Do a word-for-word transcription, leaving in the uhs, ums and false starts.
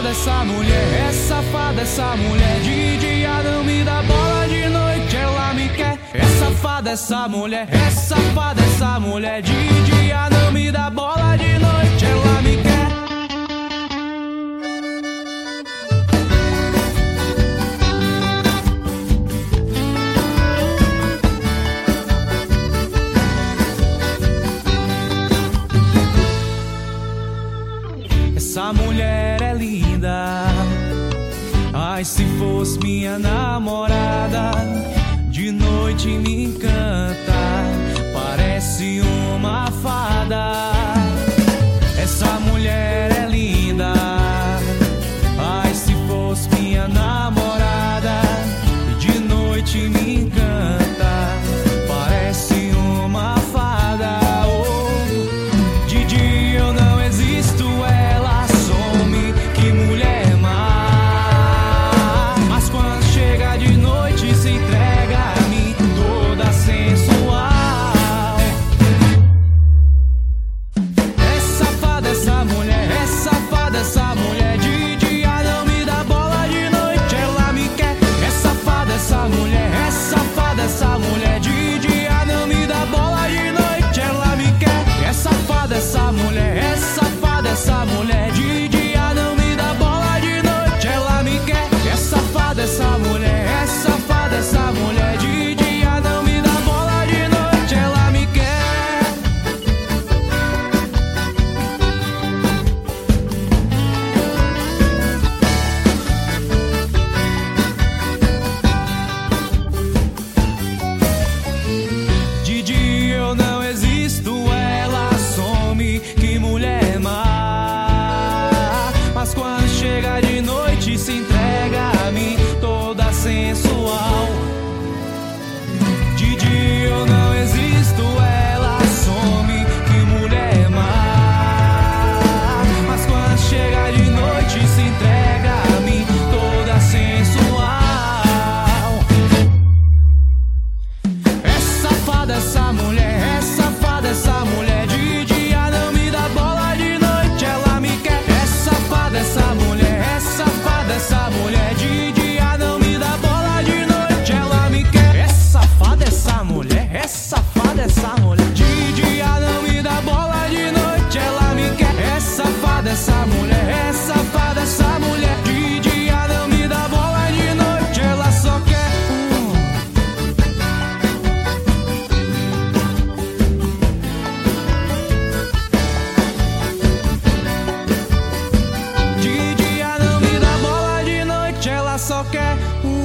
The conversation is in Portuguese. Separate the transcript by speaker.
Speaker 1: safada essa mulher, é safada essa mulher. De dia não me dá bola, de noite ela me quer. É safada essa mulher, é safada essa mulher. De dia não me dá bola, de noite ela me quer. Essa mulher é linda, ai se fosse minha namorada. De noite me encanta, parece uma fada. Essa mulher é linda, ai se fosse minha namorada. De noite me encanta, parece uma fada. Oh, de dia eu não existo, ela some, que mulher má. Mas quando chega de noite se entrega a mim, toda sensual. É safada essa mulher, é safada essa mulher. De dia não me dá bola, de noite ela me quer. É safada essa mulher, é safada essa mulher. De dia não me dá bola, de noite ela me quer. É safada essa mulher, é safada essa mulher. De dia não me dá bola, de noite ela me quer. É safada essa mulher, é safada essa mulher. De dia não me dá bola, de noite ela me quer. De dia eu não existo, ela some, que mulher má. Mas quando chega de noite se entrega a mim, toda sensual. De dia eu não existo, ela some, que mulher má. Mas quando chega de noite se entrega a mim, toda sensual. É safada essa mulher, é safada essa mulher. De dia não me dá bola, de noite ela me quer. É safada essa mulher, é safada essa mulher. De dia não me dá bola, de noite ela me quer. É safada essa mulher, é safada essa mulher. De dia não me dá bola, de noite ela me quer. É safada essa mulher, é safada essa mulher. De dia não me dá bola, de noite ela só quer um. De dia não me dá bola, de noite ela só quer um.